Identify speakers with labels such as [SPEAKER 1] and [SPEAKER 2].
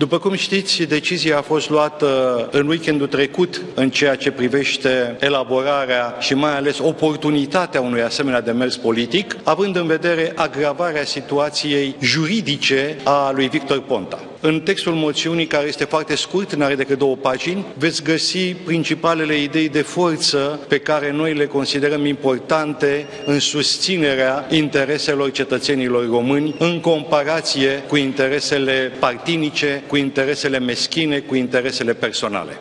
[SPEAKER 1] După cum știți, decizia a fost luată în weekendul trecut în ceea ce privește elaborarea și mai ales oportunitatea unui asemenea demers politic, având în vedere agravarea situației juridice a lui Victor Ponta. În textul moțiunii, care este foarte scurt, nu are decât 2 pagini, veți găsi principalele idei de forță pe care noi le considerăm importante în susținerea intereselor cetățenilor români în comparație cu interesele partinice, cu interesele meschine, cu interesele personale.